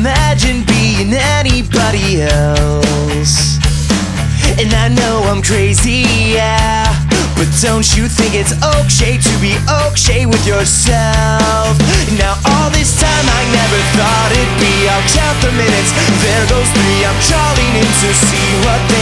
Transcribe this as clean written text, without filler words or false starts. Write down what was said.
imagine being anybody else. And I know I'm crazy, yeah, but don't you think it's okay to be okay with yourself? Now all this time I never thought it'd be. I'll count the minutes, there goes 3. I'm calling in to see what